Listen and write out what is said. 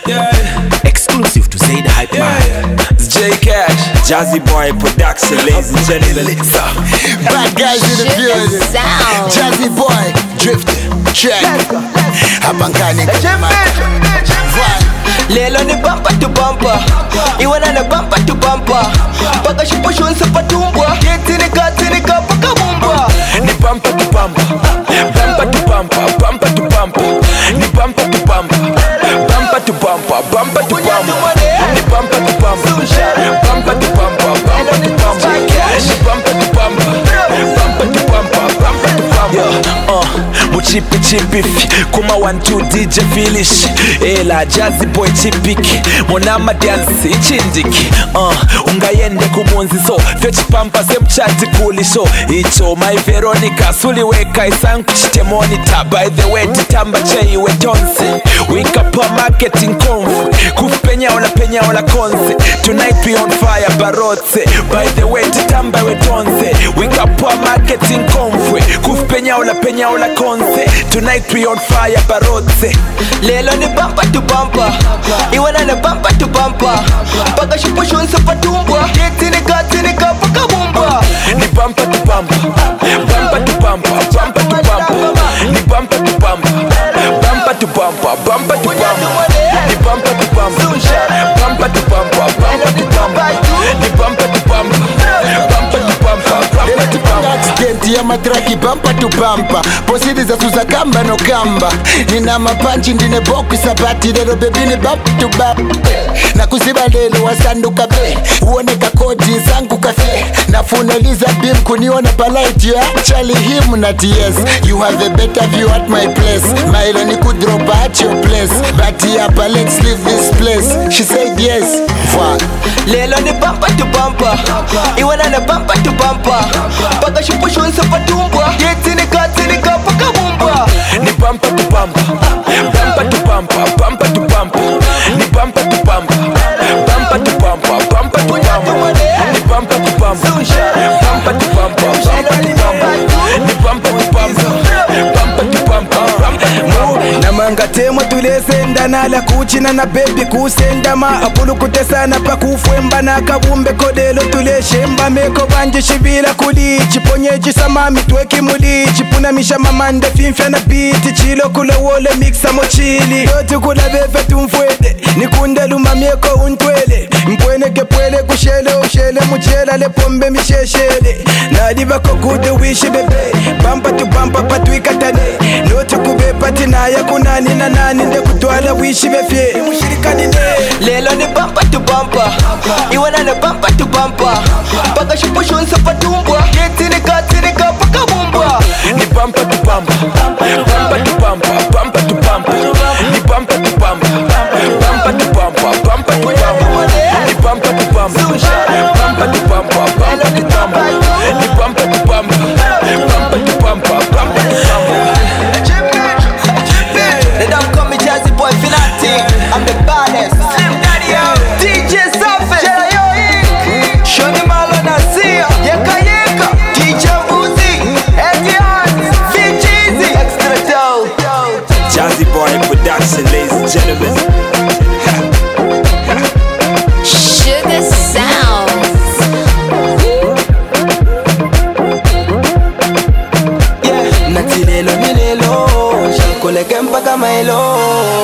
Exclusive to Say the Hype Man. It's J Cash, Jazzy Boy Production, ladies and gentlemen. Bad guys in the building. Jazzy Boy, drifting, check. Hapankani Lelo ni bumper to bumper, iwana na bumper to bumper. Paka shipushun sa patumbwa, tinika paka bumba. Ni bumper to bumper, bumper to bumper, bumper to bumper. Ni bumper to bumper, bumper to bumper, bumper to bumper. Ni bumper to bumper, bumper to bumper, bumper to bumper. Ni bumper to bumper, bumper to bumper, bumper to bumper. Muchipi chipi, kuma 1-2 DJ Filish. Ela Jazzy Boy chipiki, monama dance ichindiki. Ungayende kumunzi so, fetch pampa semchati kulisho. Icho my Veronica, suliweka isanku chite monitor. By the way titamba chei we tonse. Wika pa marketing konfu, kufpenya ola konse. Tonight we on fire barotse. By the way titamba we tonse. Wika pa marketing konfu, kufpenya ola konse. Tonight we on fire barotse. Lelo ni bumper to bumper, iwana na bumper to bumper. Paka shipushun sa patumbwa, tinika paka bumba. Ni bumper to bumper, bumper to bumper, bumper to bumper. Ni bumper to bumper, bumper to bumper, bumper to bumper. Ni bumper to bumper, bumper to bumper, bumper to bumper. Ni bumper to bumper, bumper to bumper, bumper to bumper. Accident ya matraki bumper to bumper. Posidi za suza kamba no kamba. Nina mapanchi ndine boku sabati. Lelo baby ni bumper to bumper. Na kuziba lelo wasanduka be. Uoneka kodi zangu kafe. Na funeliza bim kuniona palite ya Charlie him na TS. You have a better view at my place. Mailo ni kudrop at your place. But yeah, let's leave this place. She said yes. Fuck. Lelo ni bumper to bumper, iwana na bumper to bumper. Paka shipushun sa patumbwa, tinika paka bumba. Ni bumper to bumper, bumper to bumper, bumper to bumper. Ni bumper to bumper, bumper to bumper, bumper to bumper. Ni bumper to bumper, bumper to bumper, bumper to bumper. Ni bumper to bumper, bumper to bumper, bumper to bumper. Namanga temo tulesenda nala kuchina na baby kusenda ma akulu kutesana pa kufwemba na kabumbe kodelo tuleshemba meko banje shibila kulichi ponyeji samami tweki mulichi puna misha mamanda finfya na biti chilo kula wole mixa mochili yote kula befe tumfwede nikunde luma mieko untwele mpwene kepwele kushele ushele mujela le pombe misheshele nadiba kokude wishi bebe bumper to bumper patwikatane lote kube pati naye kunani na nani nde kutwala wishi befye mushirikani ne. Lelo ni bumper to bumper, iwana na bumper to bumper. Paka shipushun sa patumbwa, tinika paka bumba. Ni bumper to bumper, bumper to bumper, bumper to bumper. Ni bumper to bumper, bumper to bumper, bumper to bumper. Ni bumper to bumper, bumper to bumper, bumper to bumper. Ni bumper to bumper, bumper to bumper, bumper to bumper. They don't call me Jazzy Boy Finati, I'm the baddest. DJ Safi, Shoni Malo Nasia, Yeka, DJ Uzi, Etian, Fijizi, Extra Dough. Jazzy Boy Production, ladies and gentlemen. Sugar Sounds. Yeah, Nati Lelo, Shakole Kempa Kamailo.